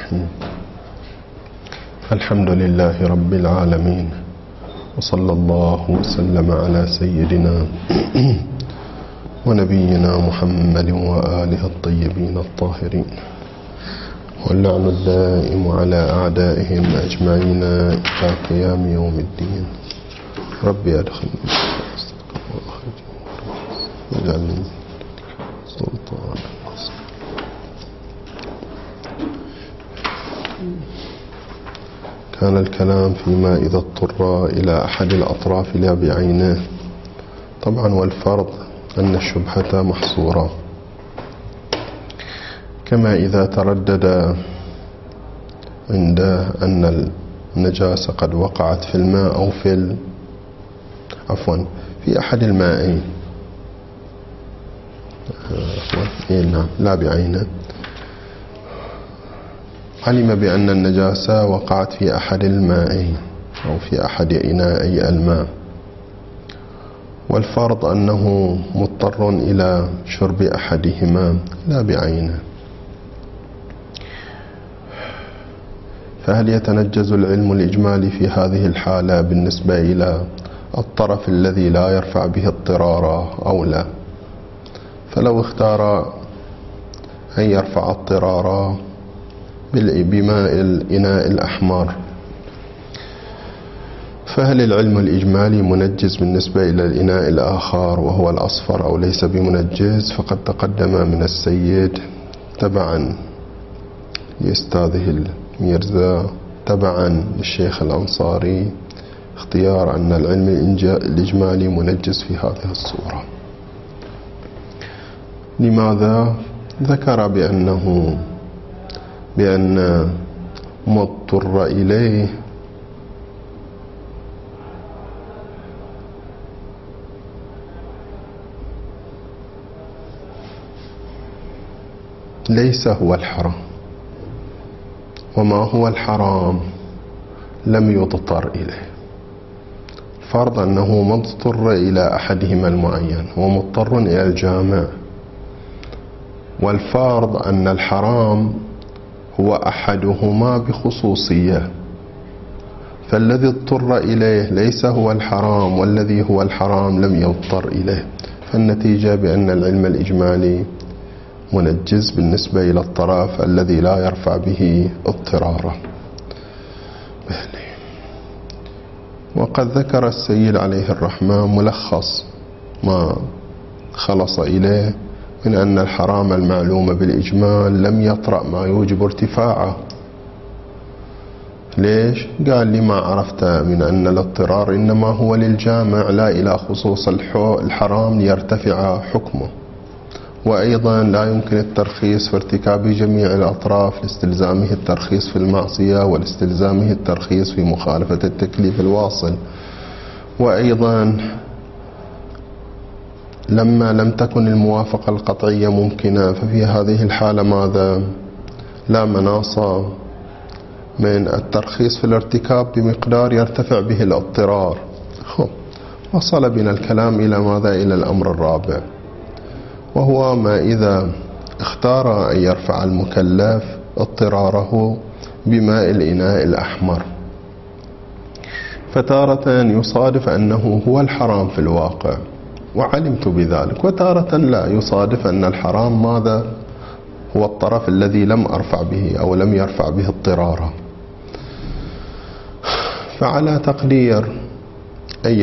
الرحيم. الحمد لله رب العالمين، وصلى الله وسلم على سيدنا ونبينا محمد وآله الطيبين الطاهرين، واللعن الدائم على أعدائهم أجمعين إلى قيام يوم الدين. ربي أدخلني واجعلني سلطان. كان الكلام فيما إذا اضطر إلى أحد الأطراف لا بعينه. طبعا والفرض أن الشبهة محصورة، كما إذا تردد عنده أن النجاسة قد وقعت في الماء أو في أحد المائين، نعم لا بعينه، علم بأن النجاسة وقعت في أحد المائين أو في أحد إنائي الماء، والفرض أنه مضطر إلى شرب أحدهما لا بعينه. فهل يتنجز العلم الإجمالي في هذه الحالة بالنسبة إلى الطرف الذي لا يرفع به اضطرارا أو لا؟ فلو اختار أن يرفع اضطرارا بماء الإناء الأحمر، فهل العلم الإجمالي منجز بالنسبة إلى الإناء الآخر وهو الأصفر أو ليس بمنجز؟ فقد تقدم من السيد تبعا لأستاذه الميرزا تبعا للشيخ الأنصاري اختيار أن العلم الإجمالي منجز في هذه الصورة. لماذا؟ ذكر بأن مضطر إليه ليس هو الحرام، وما هو الحرام لم يضطر إليه. فرض أنه مضطر إلى أحدهما المعين ومضطر إلى الجامع، والفرض أن الحرام هو أحدهما بخصوصية، فالذي اضطر إليه ليس هو الحرام، والذي هو الحرام لم يضطر إليه. فالنتيجة بأن العلم الإجمالي منجز بالنسبة إلى الطرف الذي لا يرفع به اضطرارا. وقد ذكر السيد عليه الرحمة ملخص ما خلص إليه من أن الحرام المعلوم بالإجمال لم يطرأ ما يوجب ارتفاعه. ليش؟ قال لي ما عرفت من أن الاضطرار إنما هو للجامع لا إلى خصوص الحرام ليرتفع حكمه، وأيضا لا يمكن الترخيص في ارتكاب جميع الأطراف لاستلزامه الترخيص في المعصية ولاستلزامه الترخيص في مخالفة التكليف الواصل. وأيضا لما لم تكن الموافقة القطعية ممكنة، ففي هذه الحالة ماذا؟ لا مناص من الترخيص في الارتكاب بمقدار يرتفع به الاضطرار. وصل بنا الكلام إلى ماذا؟ إلى الأمر الرابع، وهو ما إذا اختار أن يرفع المكلف اضطراره بماء الإناء الأحمر، فتارة يصادف أنه هو الحرام في الواقع وعلمت بذلك، وتارة لا يصادف أن الحرام ماذا؟ هو الطرف الذي لم أرفع به أو لم يرفع به اضطرارا. فعلى تقدير أن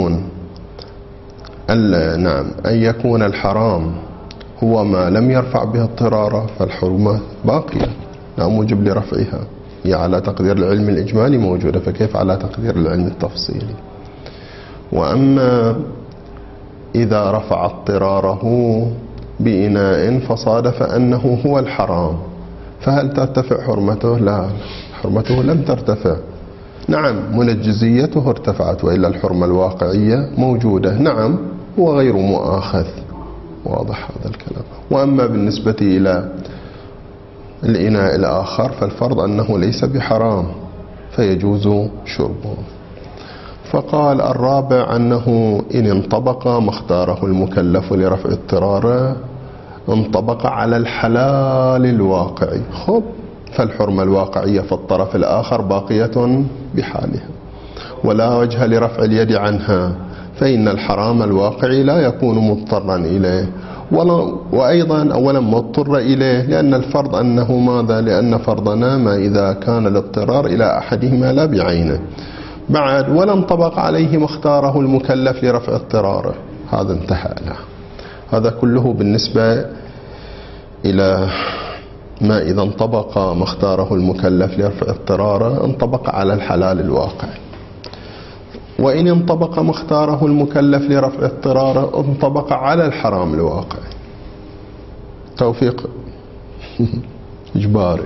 يكون الحرام هو ما لم يرفع به اضطرارا، فالحرمة باقية لا موجب لرفعها. هي على تقدير العلم الإجمالي موجودة، فكيف على تقدير العلم التفصيلي؟ وأما إذا رفع اضطراره بإناء فصادف أنه هو الحرام، فهل ترتفع حرمته؟ لا، حرمته لم ترتفع. نعم منجزيته ارتفعت، وإلا الحرمة الواقعية موجودة. نعم هو غير مؤاخذ. واضح هذا الكلام. وأما بالنسبة إلى الإناء الآخر فالفرض أنه ليس بحرام فيجوز شربه. فقال الرابع أنه إن انطبق ما اختاره المكلف لرفع اضطراره انطبق على الحلال الواقعي. خب فالحرمة الواقعية في الطرف الآخر باقية بحالها ولا وجه لرفع اليد عنها، فإن الحرام الواقعي لا يكون مضطرا إليه، وأيضا أولا مضطر إليه لأن الفرض أنه ماذا؟ لأن فرضنا ما إذا كان الاضطرار إلى أحدهما لا بعينه. بعد ولا انطبق عليه ما اختاره المكلف لرفع اضطراره، هذا انتهى له. هذا كله بالنسبة إلى ما إذا انطبق ما اختاره المكلف لرفع اضطراره انطبق على الحلال الواقعي، وإن انطبق ما اختاره المكلف لرفع اضطراره انطبق على الحرام الواقعي. توفيق إجباري.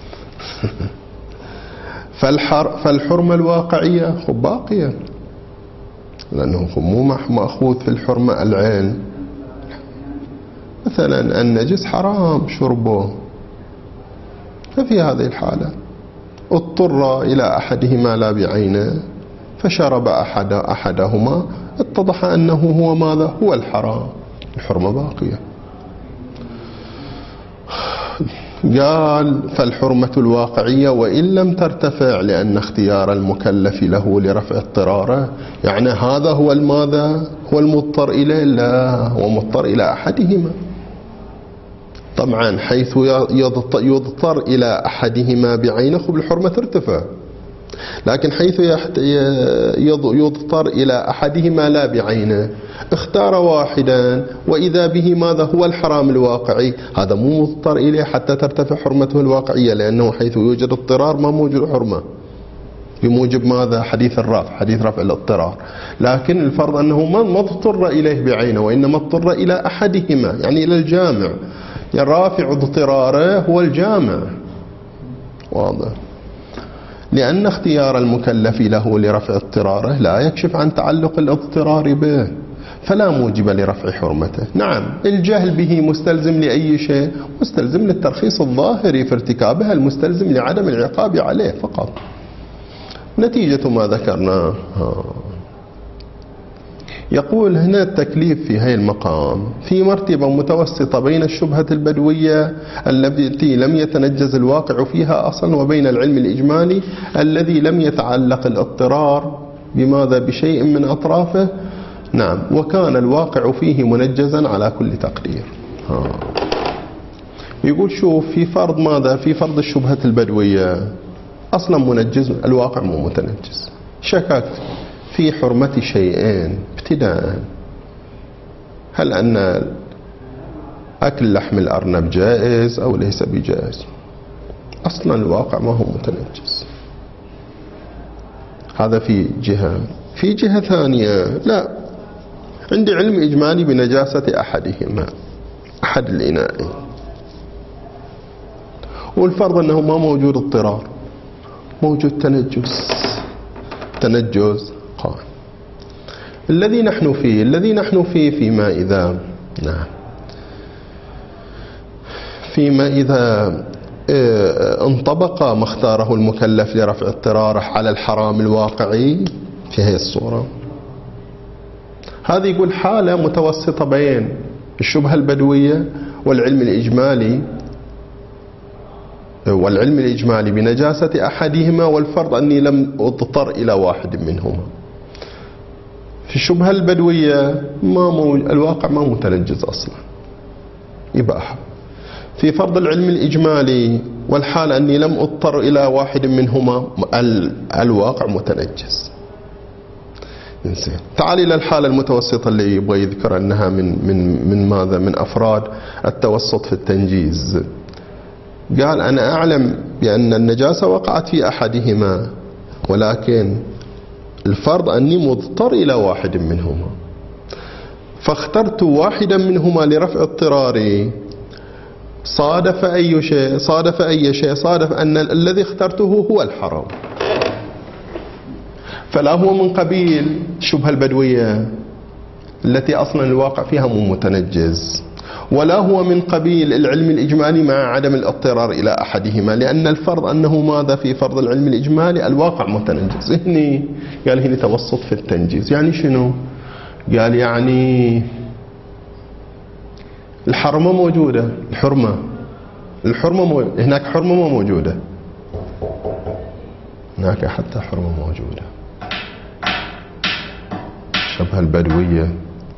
فالحرمة الواقعية باقية، لأنه مو مأخوذ في الحرمة العين. مثلا النجس حرام شربه، ففي هذه الحالة اضطر إلى أحدهما لا بعينه فشرب أحدهما، اتضح أنه هو ماذا؟ هو الحرام، الحرمة باقية. قال فالحرمة الواقعية وإن لم ترتفع، لأن اختيار المكلف له لرفع اضطراره يعني هذا هو الماذا؟ هو المضطر إليه؟ لا، هو مضطر إلى أحدهما. طبعا حيث يضطر إلى أحدهما بعينه بالحرمة ترتفع، لكن حيث يضطر إلى أحدهما لا بعينه اختار واحدا وإذا به ماذا؟ هو الحرام الواقعي، هذا مو مضطر إليه حتى ترتفع حرمته الواقعية، لأنه حيث يوجد اضطرار ما موجود حرمة بموجب ماذا؟ حديث الرفع، حديث رفع الاضطرار. لكن الفرض أنه ما اضطر إليه بعينه، وإنما اضطر إلى أحدهما، يعني إلى الجامع، يعني رافع اضطراره هو الجامع. واضح؟ لأن اختيار المكلف له لرفع اضطراره لا يكشف عن تعلق الاضطرار به، فلا موجب لرفع حرمته. نعم الجهل به مستلزم لأي شيء؟ مستلزم للترخيص الظاهري في ارتكابها، المستلزم لعدم العقاب عليه فقط. نتيجة ما ذكرناه. يقول هنا التكليف في هذا المقام في مرتبة متوسطة بين الشبهة البدوية التي لم يتنجز الواقع فيها أصلا، وبين العلم الإجمالي الذي لم يتعلق الاضطرار بماذا؟ بشيء من أطرافه. نعم، وكان الواقع فيه منجزا على كل تقدير. يقول شوف، في فرض ماذا؟ في فرض الشبهة البدوية أصلا منجز، الواقع مو متنجز. شككت في حرمة شيئين ابتداء، هل أن أكل لحم الأرنب جائز أو ليس بجائز؟ أصلا الواقع ما هو متنجز. هذا في جهة. في جهة ثانية لا، عندي علم إجمالي بنجاسة أحدهما، أحد الإناءين، والفرض أنه ما موجود اضطرار، موجود تنجز قائم. الذي نحن فيه فيما إذا نعم فيما إذا انطبق ما اختاره المكلف لرفع اضطراره على الحرام الواقعي في هذه الصورة. هذه يقول حالة متوسطة بين الشبهة البدوية والعلم الإجمالي بنجاسة أحدهما، والفرض أني لم أضطر إلى واحد منهما. في الشبهة البدوية الواقع ما متنجز أصلا، إباحة. في فرض العلم الإجمالي والحال أني لم أضطر إلى واحد منهما الواقع متنجز. تعال إلى الحالة المتوسطة اللي يبغى يذكر أنها من ماذا؟ من أفراد التوسط في التنجيز. قال أنا أعلم بأن النجاسة وقعت في أحدهما، ولكن الفرض أني مضطر إلى واحد منهما، فاخترت واحدا منهما لرفع اضطراري. صادف أي شيء؟ صادف أن الذي اخترته هو الحرام، فلا هو من قبيل الشبهة البدوية التي أصلا الواقع فيها مو متنجز، ولا هو من قبيل العلم الإجمالي مع عدم الاضطرار إلى أحدهما، لأن الفرض أنه ماذا؟ في فرض العلم الإجمالي الواقع متنجز. قال هنا توسط في التنجيز. يعني شنو؟ قال يعني الحرمة موجودة، الحرمة الحرمة هناك حرمة ما موجودة، هناك حتى حرمة موجودة. شبه البدوية.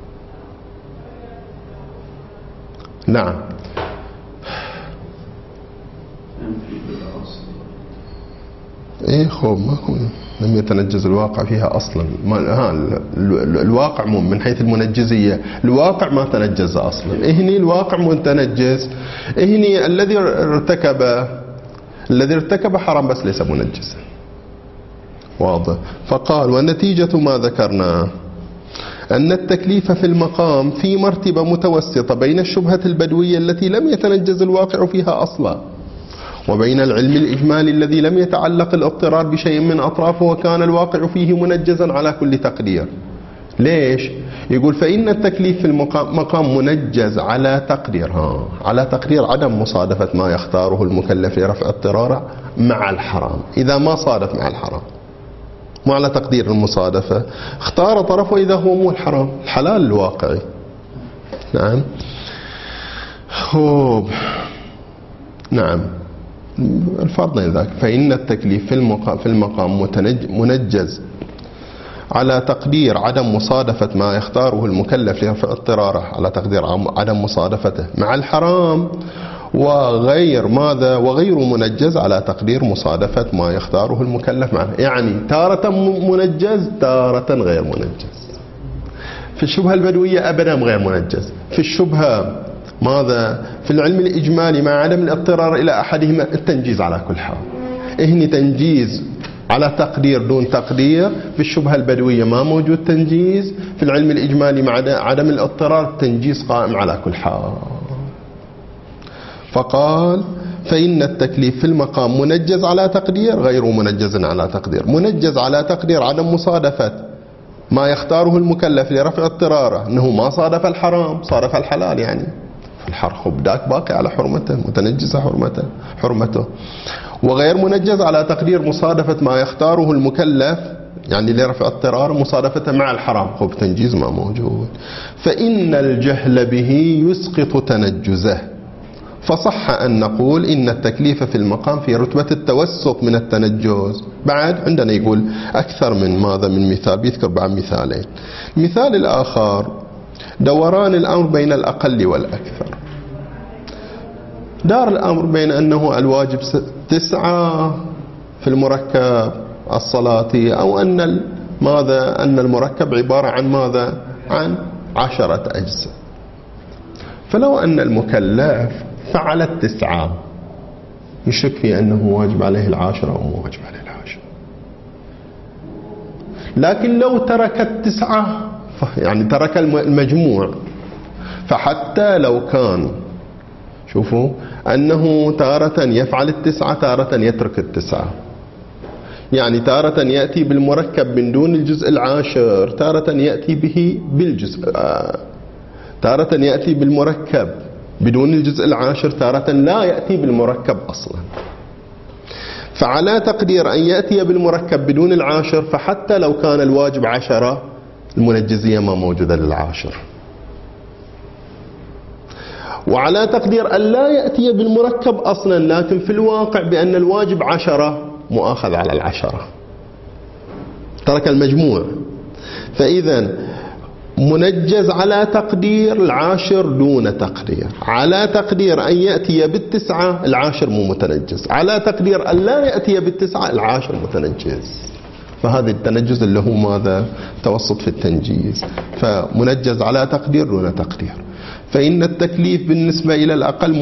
نعم. ايه خوب ماكو، لم يتنجز الواقع فيها اصلا. الواقع من حيث المنجزية الواقع ما تنجز اصلا. هني الواقع متنجز، هني الذي ارتكب حرام بس ليس منجزا. واضح. فقال والنتيجة ما ذكرنا أن التكليف في المقام في مرتبة متوسطة بين الشبهة البدوية التي لم يتنجز الواقع فيها أصلا، وبين العلم الإجمالي الذي لم يتعلق الاضطرار بشيء من أطرافه وكان الواقع فيه منجزا على كل تقدير. ليش؟ يقول فإن التكليف في المقام منجز على تقدير عدم مصادفة ما يختاره المكلف لرفع اضطراره مع الحرام. إذا ما صادف مع الحرام، مو على تقدير المصادفة، اختار طرفه إذا هو مو الحرام، الحلال الواقعي. نعم. خوب. نعم. الفرض ذاك. فإن التكليف في المقام منجز على تقدير عدم مصادفة ما يختاره المكلف لرفع اضطراره، على تقدير عدم مصادفته مع الحرام، وغير منجز على تقدير مصادفة ما يختاره المكلف معه. يعني تارة منجز تارة غير منجز. في الشبهة البدوية أبدا غير منجز. في الشبهة في العلم الإجمالي مع عدم الاضطرار إلى أحدهما التنجيز على كل حال. هني تنجيز على تقدير دون تقدير. في الشبهة البدوية ما موجود تنجيز. في العلم الإجمالي مع عدم الاضطرار تنجيز قائم على كل حال. فقال فإن التكليف في المقام منجز على تقدير غير منجز على تقدير. منجز على تقدير عدم مصادفة ما يختاره المكلف لرفع اضطراره، أنه ما صادف الحرام صادف الحلال، يعني الحرب داك باقي على حرمته، متنجز حرمته. وغير منجز على تقدير مصادفة ما يختاره المكلف يعني لرفع اضطرار مصادفته مع الحرام، تنجيز ما موجود. فإن الجهل به يسقط تنجزه. فصح أن نقول إن التكليف في المقام في رتبة التوسط من التنجز. بعد عندنا يقول أكثر من مثال، بيذكر بعد مثالين. المثال الآخر دوران الأمر بين الأقل والأكثر. دار الأمر بين أنه الواجب 9 في المركب الصلاتي، أو أن المركب عبارة عن عن 10 أجزاء. فلو أن المكلف فعل 9 يشك في أنه واجب عليه 10 أو مو واجب عليه 10. لكن لو ترك 9 يعني ترك المجموع، فحتى لو كان شوفوا أنه تارة يفعل 9 تارة يترك 9، يعني تارة يأتي بالمركب من دون الجزء العاشر، تارة يأتي به بالجزء، تارة يأتي بالمركب بدون الجزء العاشر، تارة لا يأتي بالمركب أصلا. فعلى تقدير أن يأتي بالمركب بدون العاشر، فحتى لو كان الواجب 10 المنجزية ما موجودة للعاشر. وعلى تقدير أن لا يأتي بالمركب أصلا، لكن في الواقع بأن الواجب 10 مؤاخذ على 10، ترك المجموع. فإذا منجز على تقدير العاشر دون تقدير. على تقدير أن يأتي بالتسعة العاشر مو متنجز، على تقدير أن لا يأتي بالتسعة العاشر متنجز. فهذا التنجز اللي هو توسط في التنجيز. فمنجز على تقدير دون تقدير. فإن التكليف بالنسبة إلى الأقل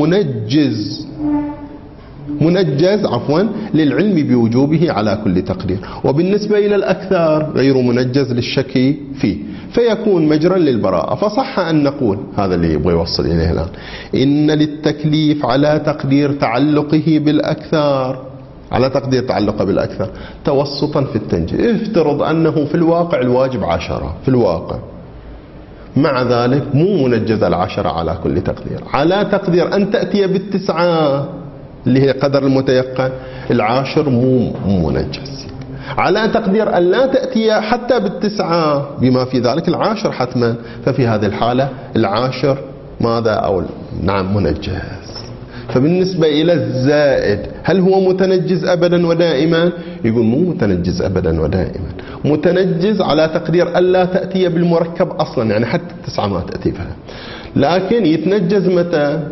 منجز للعلم بوجوبه على كل تقدير، وبالنسبة إلى الأكثر غير منجز للشك فيه، فيكون مجرا للبراءة. فصح أن نقول هذا اللي يبغى يوصل إليه الآن، إن للتكليف على تقدير تعلقه بالأكثر، على تقدير تعلقه بالأكثر توسطا في التنجيز. افترض أنه في الواقع الواجب 10 في الواقع، مع ذلك مو منجز 10 على كل تقدير. على تقدير أن تأتي بالتسعة اللي هي قدر المتيقن، العاشر مو منجز. على تقدير أن لا تأتي حتى بالتسعة بما في ذلك العاشر حتما، ففي هذه الحالة العاشر منجز. فبالنسبة إلى الزائد هل هو متنجز أبدا ودائما؟ يقول مو متنجز أبدا ودائما، متنجز على تقدير ألا تأتي بالمركب أصلا، يعني حتى 9 ما تأتي بها، لكن يتنجز متى؟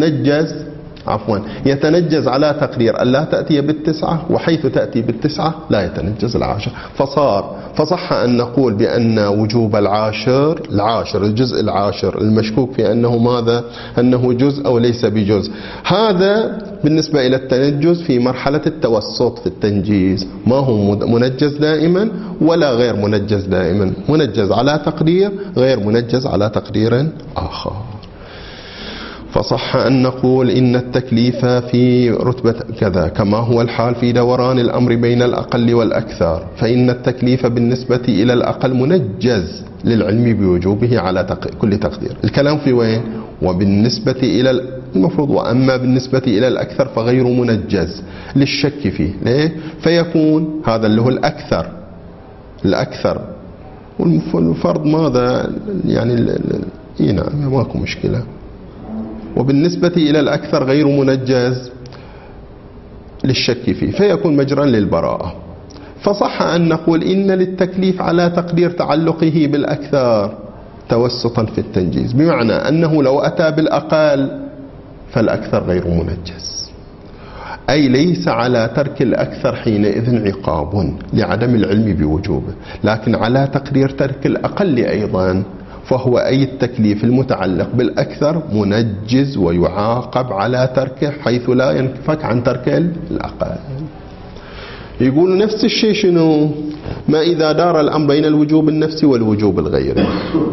يتنجز على تقدير ألا تأتي بال9، وحيث تأتي بال9 لا يتنجز العاشر. فصح أن نقول بأن وجوب العاشر الجزء العاشر المشكوك في أنه ماذا؟ أنه جزء أو ليس بجزء. هذا بالنسبة إلى التنجز في مرحلة التوسط في التنجيز، ما هو منجز دائما ولا غير منجز دائما، منجز على تقدير غير منجز على تقدير آخر. فصح أن نقول إن التكليف في رتبة كذا كما هو الحال في دوران الأمر بين الأقل والأكثر، فإن التكليف بالنسبة إلى الأقل منجز للعلم بوجوبه على كل تقدير. الكلام في وين؟ وبالنسبة إلى المفروض، وأما بالنسبة إلى الأكثر فغير منجز للشك فيه. ليه؟ فيكون هذا اللي هو الأكثر والفرض ماذا يعني نعم ماكو مشكلة. وبالنسبة إلى الأكثر غير منجز للشك فيه، فيكون مجرا للبراءة. فصح أن نقول إن للتكليف على تقدير تعلقه بالأكثر توسطا في التنجيز، بمعنى أنه لو أتى بالأقل فالأكثر غير منجز، أي ليس على ترك الأكثر حينئذ عقاب لعدم العلم بوجوبه، لكن على تقدير ترك الأقل أيضا، فهو أي التكليف المتعلق بالأكثر منجز ويعاقب على تركه حيث لا ينفك عن ترك الأقل. يقول نفس الشيء شنو؟ ما إذا دار الأمر بين الوجوب النفسي والوجوب الغيري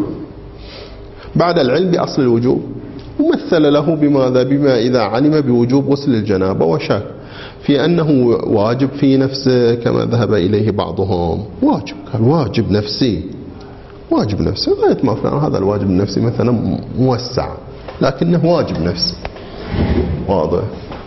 بعد العلم بأصل الوجوب، ومثل له بماذا؟ بما إذا علم بوجوب غسل الجنابة وشك في أنه واجب في نفسه كما ذهب إليه بعضهم، واجب نفسي غاية ما فعلا هذا الواجب النفسي مثلا موسع، لكنه واجب نفسي واضح.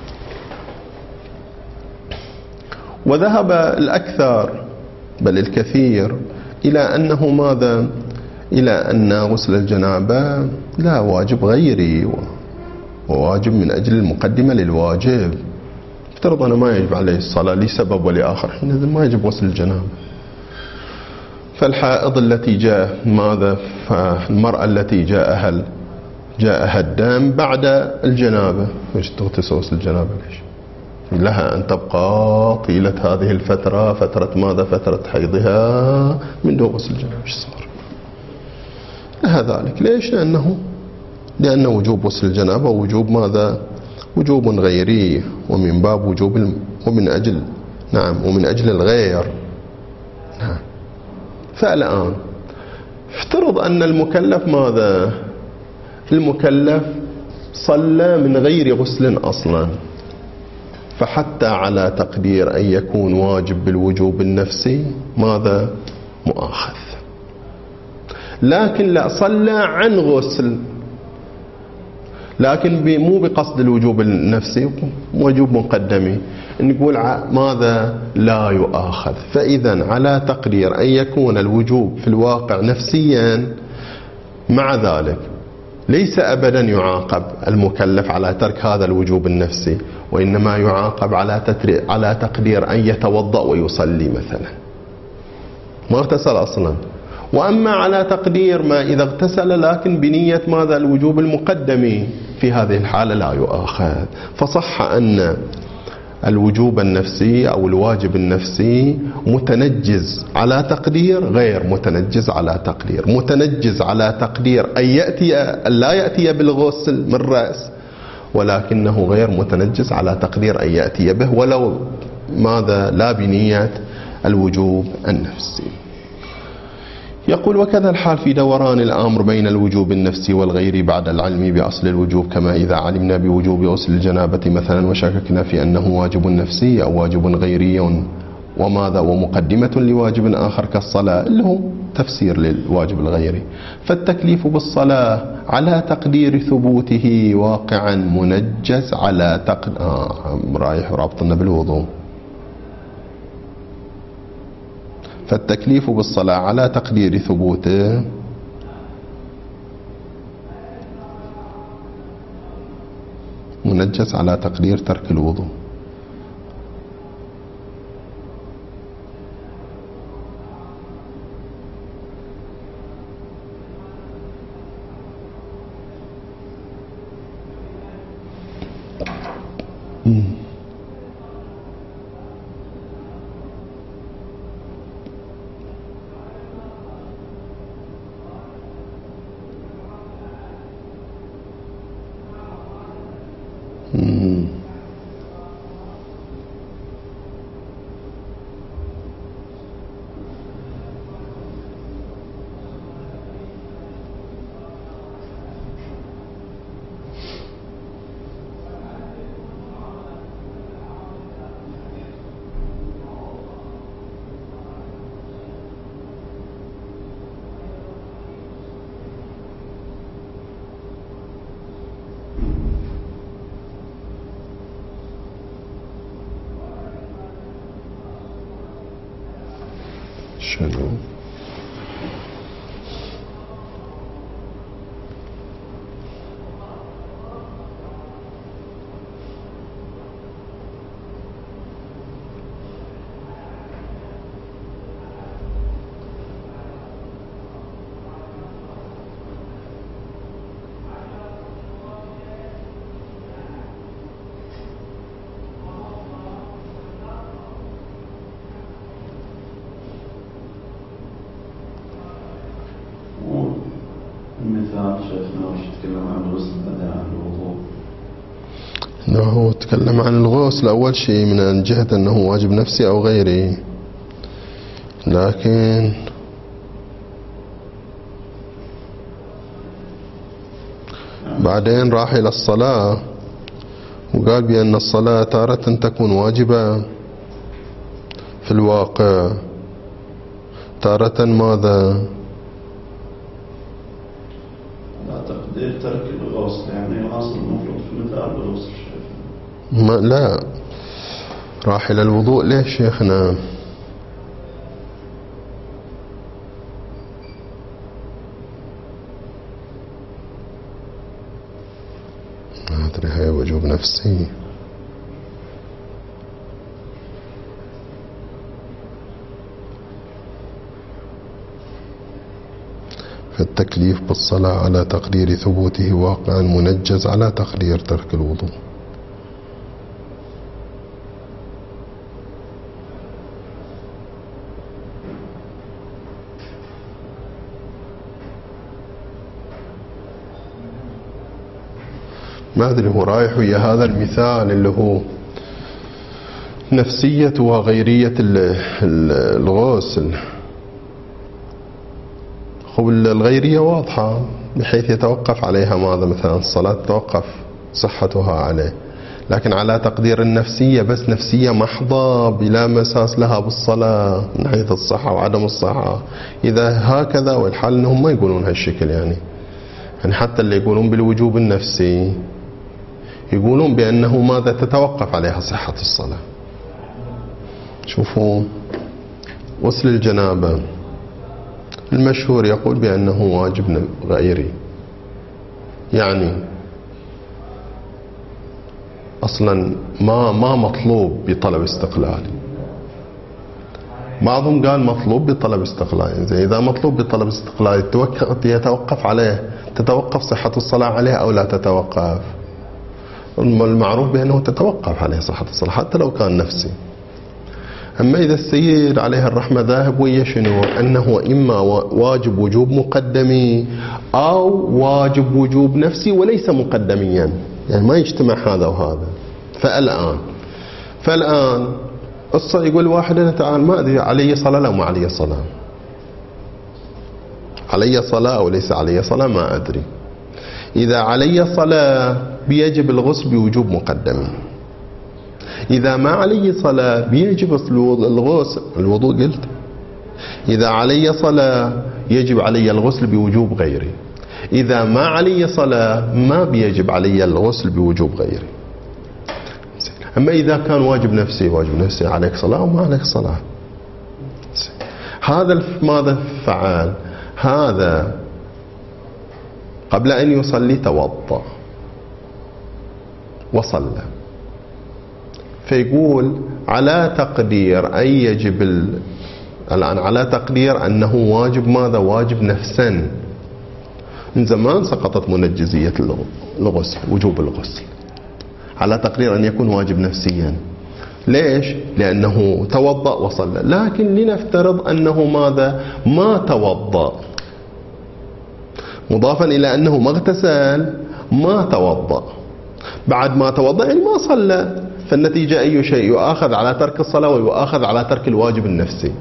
وذهب الأكثر بل الكثير إلى أنه ماذا؟ إلى أن غسل الجنابة لا واجب غيري، وواجب من أجل المقدمة للواجب. افترض أنا ما يجب عليه الصلاة لسبب ولآخر، حينئذ ما يجب غسل الجنابة. فالحائض التي جاء ماذا؟ فالمرأة التي جاءها الدم بعد الجنابة، ايش تغتسل غسل الجنابة؟ ليش؟ لها أن تبقى طيلة هذه الفترة، فترة ماذا؟ فترة حيضها من دون غسل الجنابة. ايش صار لها ذلك؟ ليش؟ لأن وجوب غسل الجنابة وجوب ماذا؟ وجوب غيري، ومن باب وجوب ومن أجل الغير. نعم. فالآن افترض أن المكلف ماذا؟ المكلف صلى من غير غسل أصلا، فحتى على تقدير أن يكون واجب بالوجوب النفسي ماذا؟ مؤاخذ. لكن لا صلى عن غسل، لكن مو بقصد الوجوب النفسي، وجوب مقدمي، نقول ماذا؟ لا يؤاخذ. فإذا على تقدير أن يكون الوجوب في الواقع نفسيا، مع ذلك ليس أبدا يعاقب المكلف على ترك هذا الوجوب النفسي، وإنما يعاقب على تقدير أن يتوضأ ويصلي مثلا، ما اغتسل أصلا. وأما على تقدير ما إذا اغتسل لكن بنية ماذا؟ الوجوب المقدمي، في هذه الحالة لا يؤاخذ. فصح أن الوجوب النفسي أو الواجب النفسي متنجز على تقدير غير متنجز على تقدير، متنجز على تقدير أن لا يأتي بالغسل من رأس، ولكنه غير متنجز على تقدير أن يأتي به ولو ماذا؟ لا بنية الوجوب النفسي. يقول وكذا الحال في دوران الأمر بين الوجوب النفسي والغيري بعد العلم بأصل الوجوب، كما إذا علمنا بوجوب غسل الجنابة مثلا وشككنا في أنه واجب نفسي أو واجب غيري وماذا؟ ومقدمة لواجب آخر كالصلاة، اللي هو تفسير للواجب الغيري. فالتكليف بالصلاة على تقدير ثبوته واقعا منجز على رايح رابطنا بالوضوء. فالتكليف بالصلاة على تقدير ثبوته المنجز على تقدير ترك الوضوء. شنو؟ المثال شيخنا وش تكلم عن الغسل بعدين عن الوضوء؟ هو تكلم عن الغسل أول شيء من جهة أنه واجب نفسي أو غيري، لكن بعدين راح إلى الصلاة وقال بأن الصلاة تارة تكون واجبة في الواقع، تارة ماذا؟ تقدير ترك الغسل، يعني الأصل المفروض في المثال الغسل. لا، راح إلى الوضوء. ليش شيخنا؟ ما أدري، هاي وجوب نفسي. فالتكليف بالصلاة على تقدير ثبوته واقعا منجز على تقدير ترك الوضوء. ما أدري، هو رايح ويا هذا المثال اللي هو نفسية وغيرية الغسل. الغيرية واضحة بحيث يتوقف عليها ماذا؟ مثلا الصلاة تتوقف صحتها عليه، لكن على تقدير النفسية بس نفسية محضة بلا مساس لها بالصلاة من حيث الصحة وعدم الصحة. إذا هكذا، والحال أنهم ما يقولون هالشكل، يعني حتى اللي يقولون بالوجوب النفسي يقولون بأنه ماذا؟ تتوقف عليها صحة الصلاة. شوفوا غسل الجنابة المشهور يقول بأنه واجب غيري، يعني أصلا ما مطلوب بطلب استقلالي. بعضهم قال مطلوب بطلب استقلالي. زي إذا مطلوب بطلب استقلالي يتوقف عليه، تتوقف صحة الصلاة عليه أو لا تتوقف؟ المعروف بأنه تتوقف عليه صحة الصلاة حتى لو كان نفسي. أما إذا السيد عليه الرحمة ذاهب ويا شنو؟ أنه إما واجب وجوب مقدمي أو واجب وجوب نفسي وليس مقدميا، يعني ما يجتمع هذا وهذا. فالآن يقول واحد أنا تعال ما أدري علي صلاة أو ما علي صلاة، علي صلاة أو ليس علي صلاة ما أدري. إذا علي صلاة بيجب الغسل بوجوب مقدمي، إذا ما علي صلاة بيجب الغسل الوضوء قلت، إذا علي صلاة يجب علي الغسل بوجوب غيري، إذا ما علي صلاة ما بيجب علي الغسل بوجوب غيري. أما إذا كان واجب نفسي عليك صلاة وما عليك صلاة. هذا ماذا فعل؟ هذا قبل أن يصلي توضأ، وصلى. فيقول على تقدير أن يجب الآن على تقدير أنه واجب ماذا؟ واجب نفسا. من زمان سقطت منجزية الغسل، وجوب الغسل، على تقدير أن يكون واجب نفسيا. ليش؟ لأنه توضأ وصلى. لكن لنفترض أنه ماذا؟ ما توضأ، مضافا إلى أنه ما اغتسل، ما توضأ. بعد ما توضأ يعني ما صلى، فالنتيجة أي شيء؟ يؤاخذ على ترك الصلاة ويؤاخذ على ترك الواجب النفسي.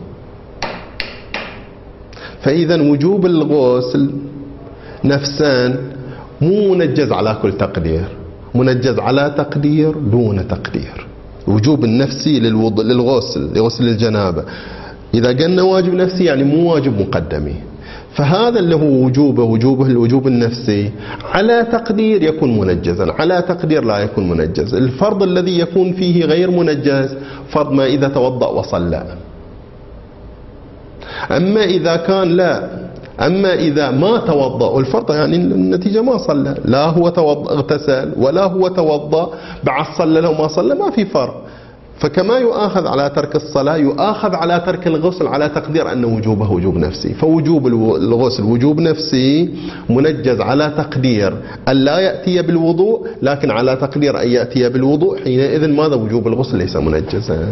فإذا وجوب الغسل نفسان مو منجز على كل تقدير، منجز على تقدير دون تقدير. وجوب النفسي للغسل، لغسل الجنابة، إذا قلنا واجب نفسي يعني مو واجب مقدمي. فهذا اللي هو وجوبه الوجوب النفسي على تقدير يكون منجزا، على تقدير لا يكون منجز. الفرض الذي يكون فيه غير منجز فرض ما إذا توضأ وصلى. أما إذا كان لا، أما إذا ما توضأ والفرض يعني النتيجة ما صلى، لا هو توضأ اغتسل ولا هو توضأ بعد صلى لو ما صلى، ما في فرق. فكما يؤاخذ على ترك الصلاة يؤاخذ على ترك الغسل على تقدير أن وجوبه وجوب نفسي. فوجوب الغسل وجوب نفسي منجز على تقدير أن لا يأتي بالوضوء، لكن على تقدير أن يأتي بالوضوء حينئذ ماذا؟ وجوب الغسل ليس منجزا.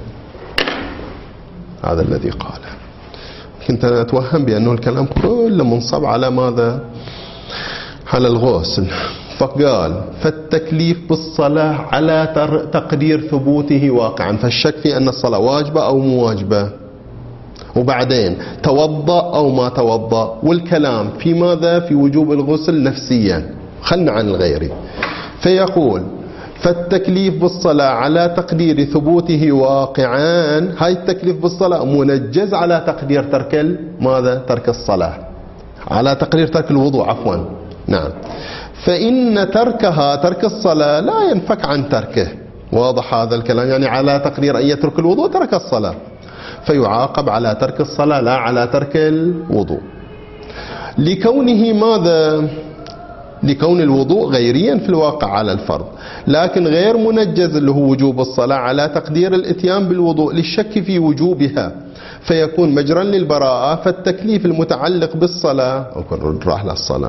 هذا الذي قاله. كنت أنا أتوهم بأنه الكلام كله منصب على ماذا؟ على الغسل. فقال فالتكليف بالصلاة على تقدير ثبوته واقعا، فالشك في أن الصلاة واجبة أو مو واجبة، وبعدين توضأ أو ما توضأ، والكلام في ماذا؟ في وجوب الغسل نفسيا. خلنا عن الغيري. فيقول فالتكليف بالصلاة على تقدير ثبوته واقعا، هاي التكليف بالصلاة منجز على تقدير ترك ماذا؟ ترك الصلاة، على تقدير ترك الوضوء عفوا. نعم. فإن تركها ترك الصلاة لا ينفك عن تركه. واضح هذا الكلام؟ يعني على تقدير أن يترك الوضوء ترك الصلاة، فيعاقب على ترك الصلاة لا على ترك الوضوء، لكونه ماذا؟ لكون الوضوء غيريا في الواقع على الفرض، لكن غير منجز اللي هو وجوب الصلاة على تقدير الاتيان بالوضوء للشك في وجوبها، فيكون مجرا للبراءة. فالتكليف المتعلق بالصلاة راح للصلاة،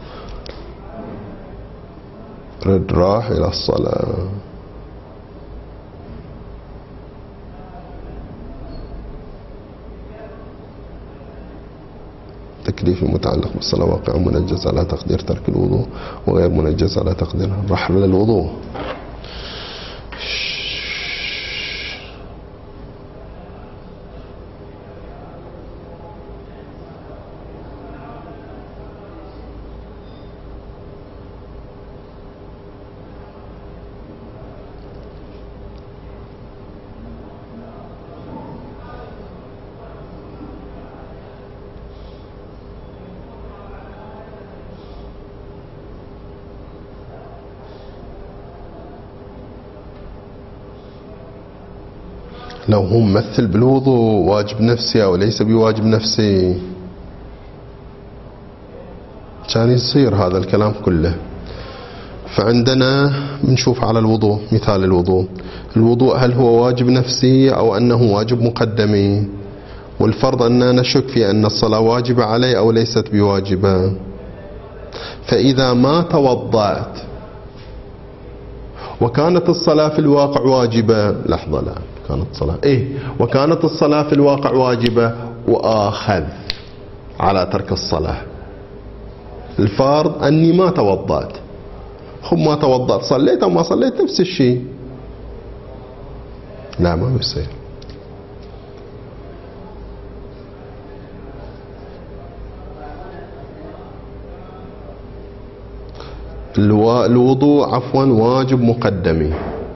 راح إلى الصلاة. التكليف المتعلق بالصلاة واقع منجز على تقدير ترك الوضوء وغير منجز على تقدير الرحل للوضوء. لو هو ممثل بالوضوء واجب نفسي أو ليس بواجب نفسي كان يصير هذا الكلام كله. فعندنا بنشوف على الوضوء، مثال الوضوء هل هو واجب نفسي أو أنه واجب مقدمي؟ والفرض أننا نشك في أن الصلاة واجبة علي أو ليست بواجبة. فإذا ما توضأت وكانت الصلاة في الواقع واجبة، لحظة، لا كانت الصلاة وكانت الصلاة في الواقع واجبة وآخذ على ترك الصلاة، الفرض أني ما توضأت، ما توضأت صليت أو ما صليت نفس الشيء، لا ما يصير. الوضوء عفوا واجب مقدمي،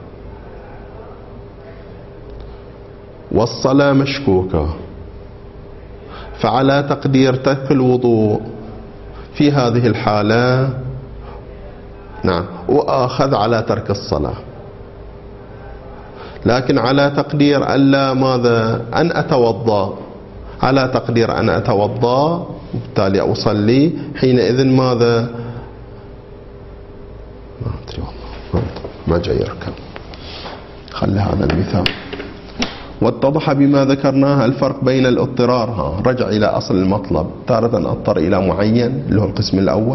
والصلاة مشكوكة، فعلى تقدير ترك الوضوء في هذه الحالة نعم وآخذ على ترك الصلاة، لكن على تقدير ألا ماذا؟ أن أتوضأ، على تقدير أن أتوضأ وبالتالي أصلي، حينئذ ماذا؟ ما أدري والله. ما جاي يركب. خلي هذا المثال. واتضح بما ذكرناه الفرق بين الاضطرار، رجع إلى أصل المطلب، تارة أضطر إلى معين اللي هو القسم الأول،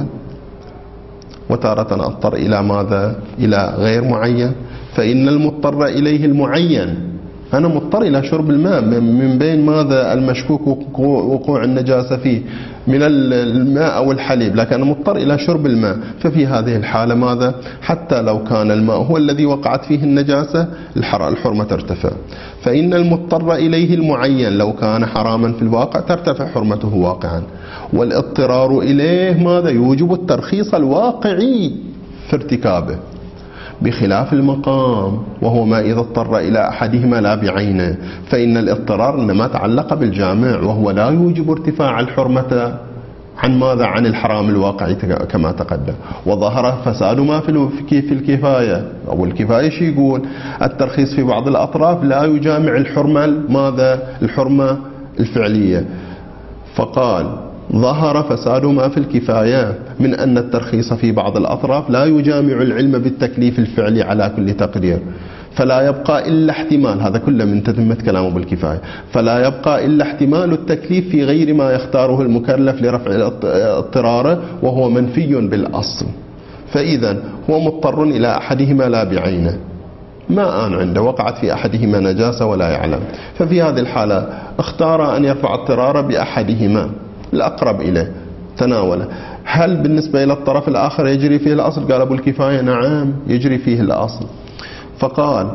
وتارة أضطر إلى ماذا؟ إلى غير معين. فإن المضطر إليه المعين، أنا مضطر إلى شرب الماء من بين ماذا؟ المشكوك وقوع النجاسة فيه من الماء أو الحليب، لكن أنا مضطر إلى شرب الماء. ففي هذه الحالة ماذا؟ حتى لو كان الماء هو الذي وقعت فيه النجاسة الحرمة ترتفع. فإن المضطر إليه المعين لو كان حراما في الواقع ترتفع حرمته واقعا. والاضطرار إليه ماذا؟ يوجب الترخيص الواقعي في ارتكابه، بخلاف المقام وهو ما إذا اضطر إلى أحدهما لا بعينه. فإن الاضطرار إنما تعلق بالجامع، وهو لا يوجب ارتفاع الحرمة عن ماذا؟ عن الحرام الواقعي كما تقدم. وظهر فساد ما في الكفاية، أو الكفاية شي يقول؟ الترخيص في بعض الأطراف لا يجامع الحرمة ماذا؟ الحرمة الفعلية. فقال ظهر فساد ما في الكفاية من أن الترخيص في بعض الأطراف لا يجامع العلم بالتكليف الفعلي على كل تقدير، فلا يبقى إلا احتمال، هذا كله من تتمة كلامه بالكفاية، فلا يبقى إلا احتمال التكليف في غير ما يختاره المكلف لرفع اضطراره، وهو منفي بالأصل. فإذا هو مضطر إلى أحدهما لا بعينه، ما عنده وقعت في أحدهما نجاسة ولا يعلم، ففي هذه الحالة اختار أن يرفع اضطراره بأحدهما الأقرب إليه تناوله. هل بالنسبة إلى الطرف الآخر يجري فيه الأصل؟ قال أبو الكفاية نعم يجري فيه الأصل. فقال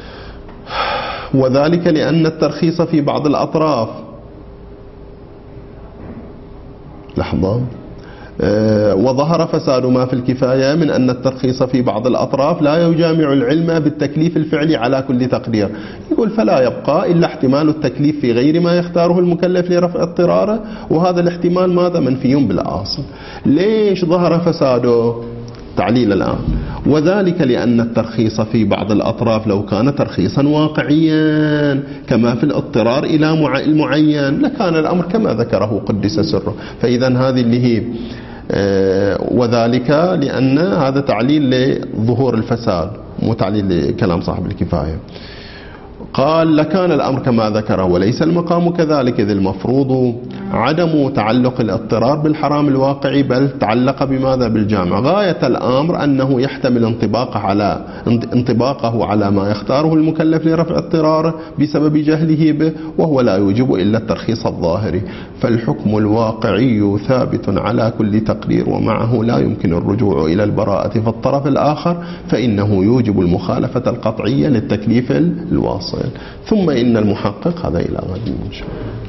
وذلك لأن الترخيص في بعض الأطراف، لحظة، وظهر فساد ما في الكفاية من أن الترخيص في بعض الأطراف لا يجامع العلم بالتكليف الفعلي على كل تقدير. يقول فلا يبقى إلا احتمال التكليف في غير ما يختاره المكلف لرفع اضطراره، وهذا الاحتمال ماذا؟ منفي بالأصل. ليش ظهر فساده؟ تعليل الآن. وذلك لأن الترخيص في بعض الأطراف لو كان ترخيصا واقعيا كما في الاضطرار إلى المعين لكان الأمر كما ذكره قدس سره. فإذا هذه اللي هي وذلك لأن هذا تعليل لظهور الفساد، مو تعليل لكلام صاحب الكفاية. قال لكان الأمر كما ذكره وليس المقام كذلك، إذ المفروض عدم تعلق الاضطرار بالحرام الواقعي، بل تعلق بماذا؟ بالجامع. غاية الأمر أنه يحتمل انطباقه على ما يختاره المكلف لرفع اضطراره بسبب جهله به، وهو لا يوجب إلا الترخيص الظاهري. فالحكم الواقعي ثابت على كل تقرير، ومعه لا يمكن الرجوع إلى البراءة في الطرف الآخر، فإنه يوجب المخالفة القطعية للتكليف الواصل. ثم إن المحقق، هذا إلى غد إن شاء الله.